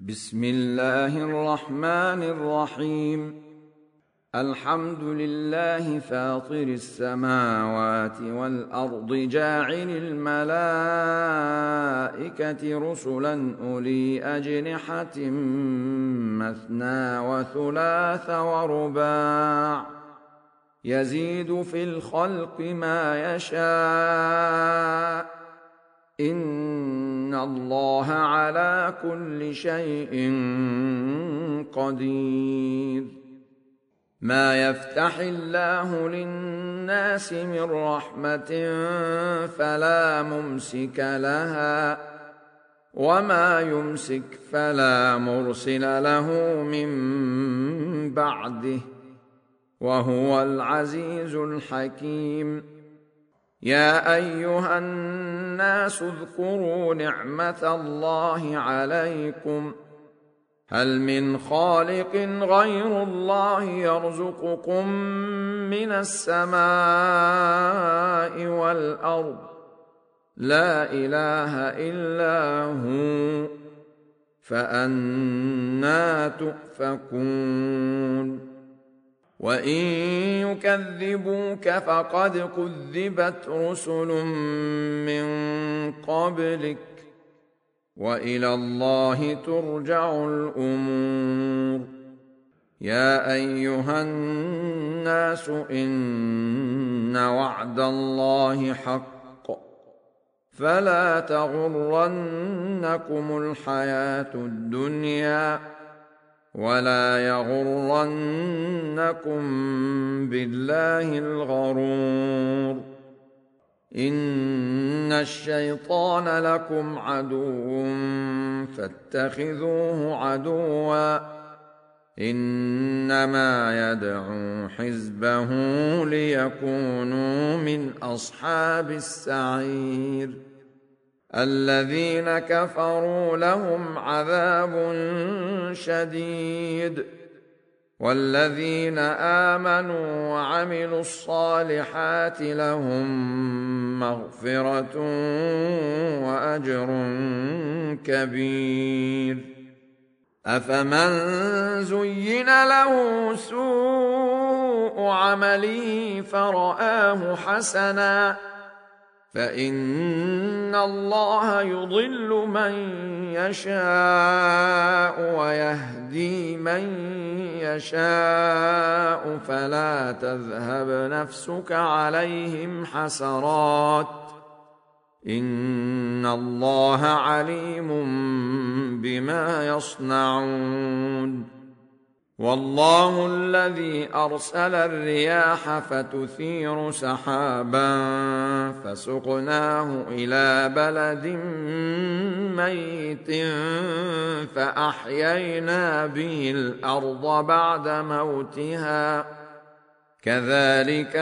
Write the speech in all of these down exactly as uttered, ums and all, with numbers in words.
بسم الله الرحمن الرحيم. الحمد لله فاطر السماوات والأرض جاعل الملائكة رسلا أولي أجنحة مثنى وثلاث ورباع يزيد في الخلق ما يشاء إن الله على كل شيء قدير. ما يفتح الله للناس من رحمة فلا ممسك لها وما يمسك فلا مرسل له من بعده وهو العزيز الحكيم. يا أيها الناس اذكروا نعمة الله عليكم هل من خالق غير الله يرزقكم من السماء والأرض لا إله إلا هو فأنى تؤفكون. وإن يكذبوك فقد كذبت رسل من قبلك وإلى الله ترجع الأمور. يا أيها الناس إن وعد الله حق فلا تغرنكم الحياة الدنيا ولا يغرنكم بالله الغرور. إن الشيطان لكم عدو فاتخذوه عدوا إنما يدعو حزبه ليكونوا من أصحاب السعير. الذين كفروا لهم عذاب شديد والذين آمنوا وعملوا الصالحات لهم مغفرة وأجر كبير. أفمن زين له سوء عمله فرآه حسنا فإن الله يضل من يشاء ويهدي من يشاء فلا تذهب نفسك عليهم حسرات إن الله عليم بما يصنعون. والله الذي أرسل الرياح فتثير سحابا فسقناه إلى بلد ميت فأحيينا به الأرض بعد موتها كذلك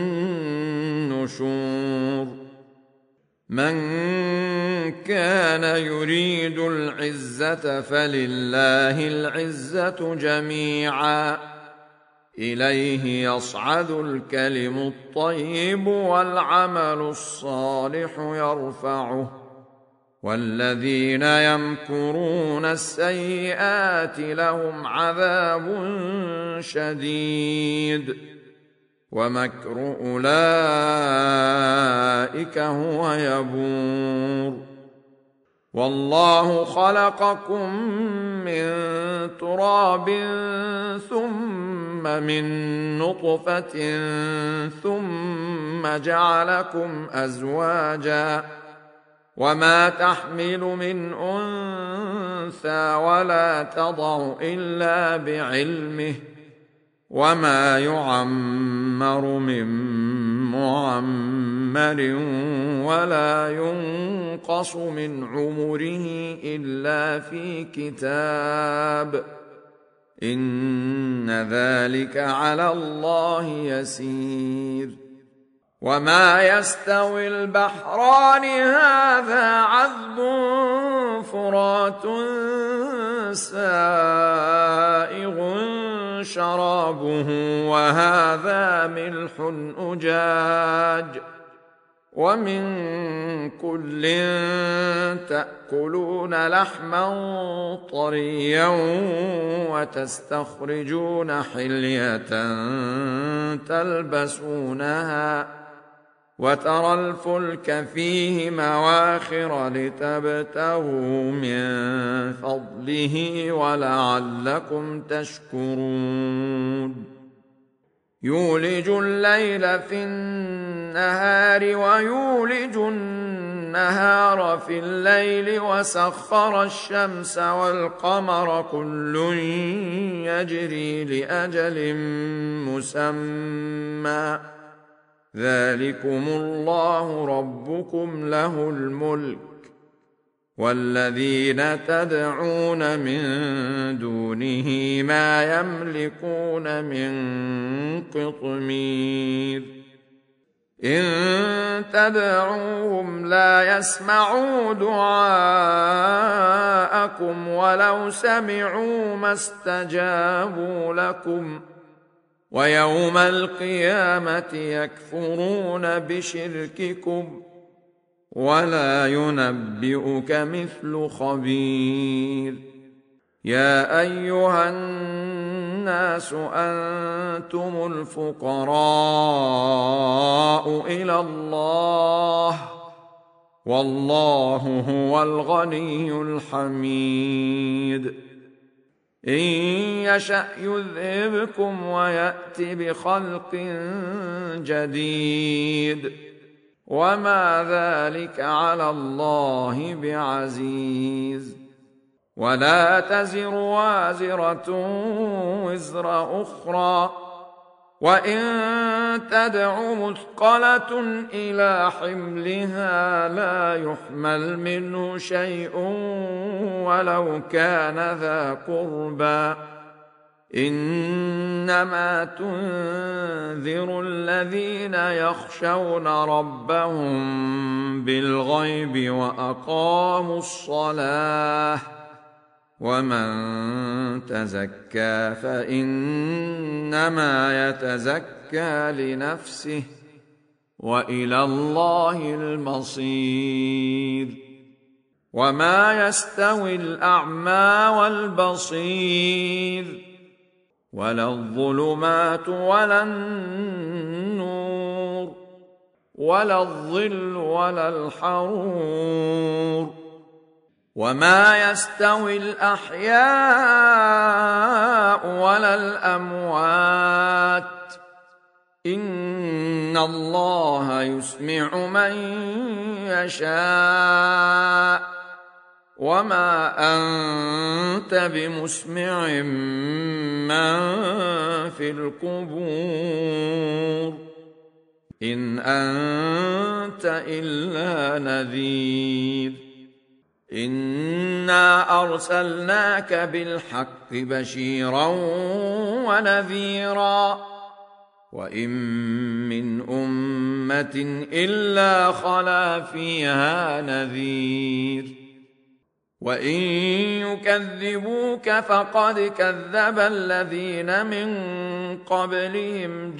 النشور. من كان يريد العزة فلله العزة جميعا إليه يصعد الكلم الطيب والعمل الصالح يرفعه والذين يمكرون السيئات لهم عذاب شديد ومكر أولئك هو يبور. والله خلقكم من تراب ثم من نطفة ثم جعلكم أزواجا وما تحمل من أنثى ولا تضع إلا بعلمه وما يعمر من معمر ولا ينقص من عمره إلا في كتاب إن ذلك على الله يسير. وما يستوي البحران هذا عذب فرات سائغ شرابه وهذا ملح أجاج ومن كل تأكلون لحما طريا وتستخرجون حلية تلبسونها وترى الفلك فيه مواخر لتبتغوا من فضله ولعلكم تشكرون يولج الليل في النهار ويولج النهار في الليل وسخر الشمس والقمر كل يجري لأجل مسمى ذلكم الله ربكم له الملك والذين تدعون من دونه ما يملكون من قطمير إن تدعوهم لا يسمعوا دعاءكم ولو سمعوا ما استجابوا لكم ويوم القيامة يكفرون بشرككم ولا ينبئك مثل خبير يا أيها الناس أنتم الفقراء إلى الله والله هو الغني الحميد إن يشأ يذهبكم ويأت بخلق جديد وما ذلك على الله بعزيز ولا تزر وازرة وزر أخرى وإن تدع مثقلة إلى حملها لا يحمل منه شيء ولو كان ذا قربى إنما تنذر الذين يخشون ربهم بالغيب وأقاموا الصلاة ومن تزكى فإنما يتزكى لنفسه وإلى الله المصير وما يستوي الأعمى والبصير ولا الظلمات ولا النور ولا الظل ولا الحرور وما يستوي الأحياء ولا الأموات إن الله يسمع من يشاء وما أنت بمسمع من في القبور إن أنت إلا نذير إنا أرسلناك بالحق بشيرا ونذيرا وإن من أمة إلا خلا فيها نذير وإن يكذبوك فقد كذب الذين من قبلهم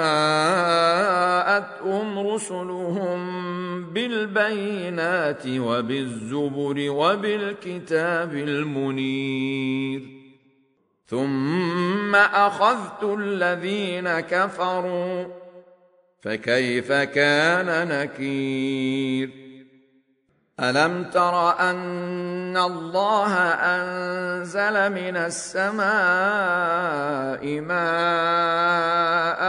جاءتهم رسلهم بالبينات وبالزبر وبالكتاب المنير ثم أخذت الذين كفروا فكيف كان نكير ألم تر أن الله أنزل من السماء ماء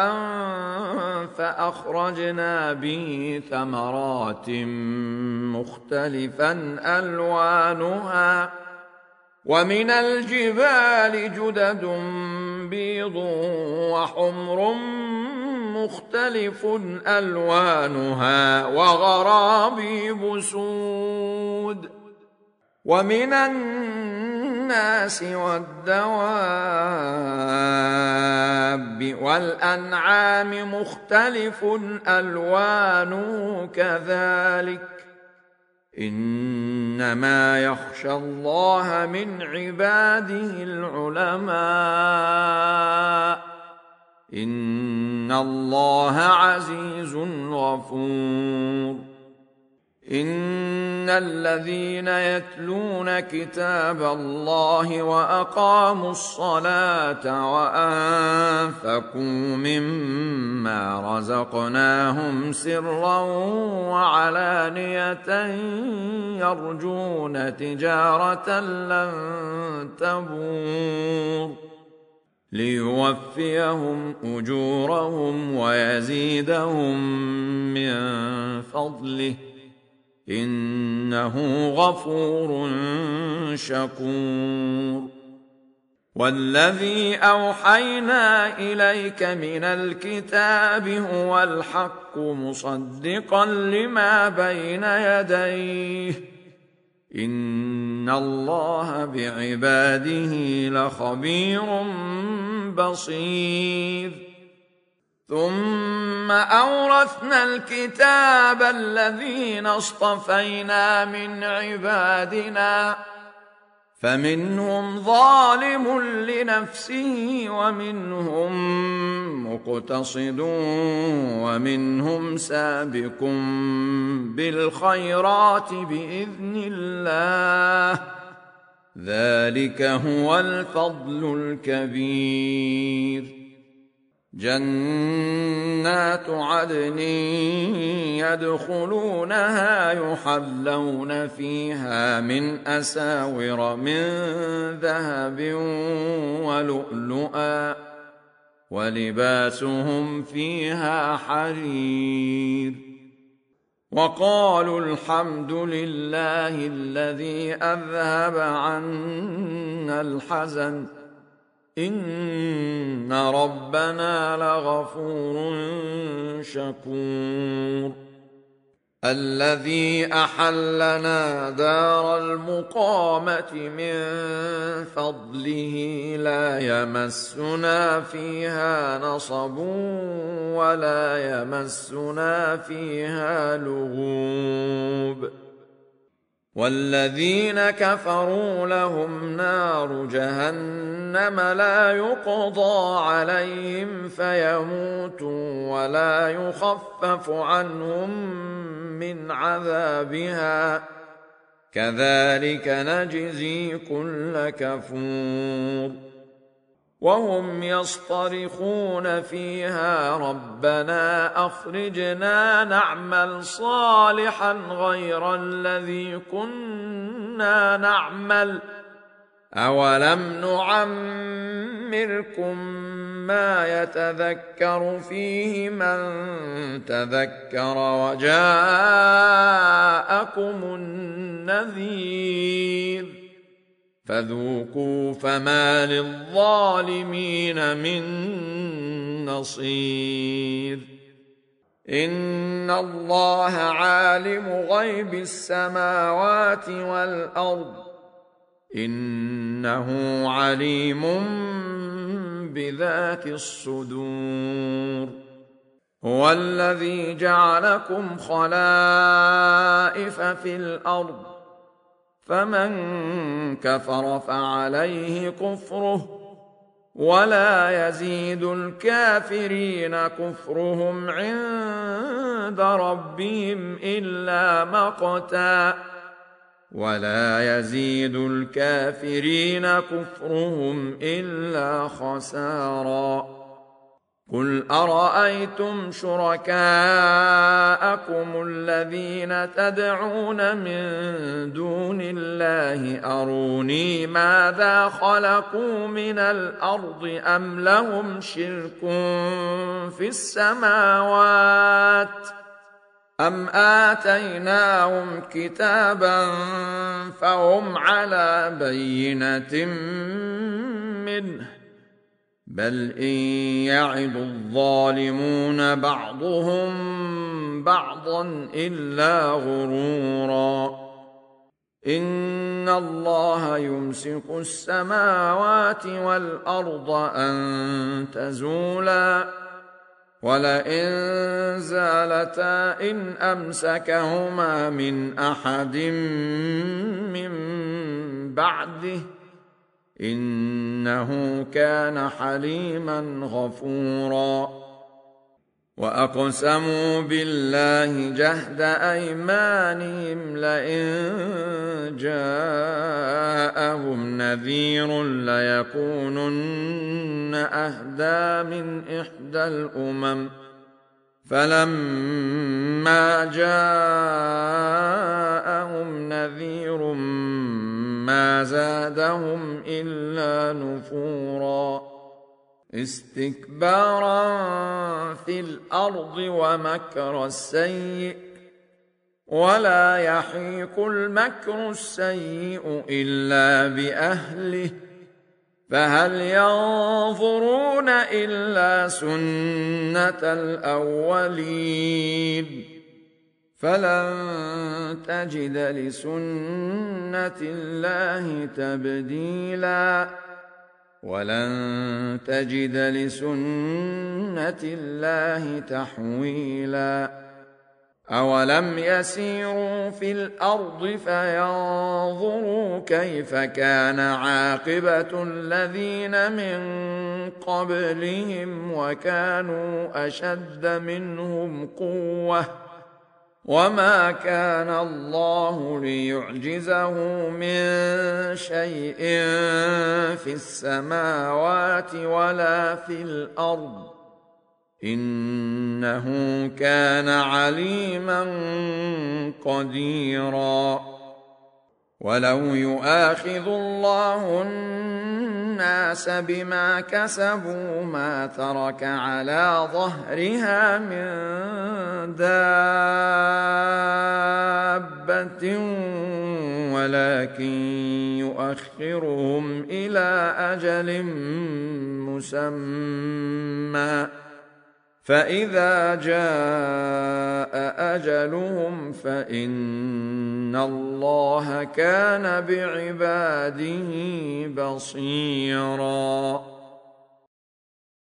فأخرجنا به ثمرات مختلفا ألوانها ومن الجبال جدد بيض وحمر مختلف ألوانها وغرابيب سود ومن الناس والدواب والأنعام مختلف ألوانه كذلك إنما يخشى الله من عباده العلماء إن الله عزيز غفور. إن الذين يتلون كتاب الله وأقاموا الصلاة وأنفقوا مما رزقناهم سرا وعلانية يرجون تجارة لن تبور ليوفيهم أجورهم ويزيدهم من فضله إنه غفور شكور. والذي أوحينا إليك من الكتاب هو الحق مصدقا لما بين يديه إن الله بعباده لخبير بصير. ثم أورثنا الكتاب الذين اصطفينا من عبادنا فمنهم ظالم لنفسه ومنهم مقتصد ومنهم سابق بالخيرات بإذن الله ذلك هو الفضل الكبير. جنات عدن يدخلونها يحلون فيها من أساور من ذهب ولؤلؤا ولباسهم فيها حرير. وقالوا الحمد لله الذي أذهب عنا الحزن إن ربنا لغفور شكور. الذي أحلنا دار المقامة من فضله لا يمسنا فيها نصب ولا يمسنا فيها لغوب. والذين كفروا لهم نار جهنم لا يقضى عليهم فيموتوا ولا يخفف عنهم من عذابها كذلك نجزي كل كفور. وهم يصطرخون فيها ربنا أخرجنا نعمل صالحا غير الذي كنا نعمل أولم نعمركم ما يتذكر فيه من تذكر وجاءكم النذير فذوقوا فما للظالمين من نصير. إن الله عالم غيب السماوات والأرض إنه عليم بذات الصدور. هو الذي جعلكم خلائف في الأرض فمن كفر فعليه كفره ولا يزيد الكافرين كفرهم عند ربهم إلا مقتا ولا يزيد الكافرين كفرهم إلا خسارا. قل أرأيتم شركاءكم الذين تدعون من دون الله أروني ماذا خلقوا من الأرض أم لهم شرك في السماوات أم آتيناهم كتابا فهم على بينة منه بل إن يعد الظالمون بعضهم بعضا إلا غرورا. إن الله يمسك السماوات والأرض أن تزولا ولئن زالتا إن أمسكهما من أحد من بعده إنه كان حليما غفورا. وأقسموا بالله جهد أيمانهم لئن جاءهم نذير ليكونن أهدى من إحدى الأمم، فلما جاءهم نذير ما زادهم إلا نفورا، استكبارا في الأرض ومكر السيء، ولا يحيق المكر السيء إلا بأهله، فهل ينظرون إلا سنة الأولين، فلن تجد لسنة الله تبديلا، ولن تجد لسنة الله تحويلا. أولم يسيروا في الأرض فينظروا كيف كان عاقبة الذين من قبلهم وكانوا أشد منهم قوة، وما كان الله ليعجزه من شيء في السماوات ولا في الأرض، إنه كان عليما قديرا. ولو يؤاخذ الله الناس بما كسبوا ما ترك على ظهرها من دابة، ولكن يؤخرهم إلى أجل مسمى، فإذا جاء أجلهم فإن الله كان بعباده بصيرا.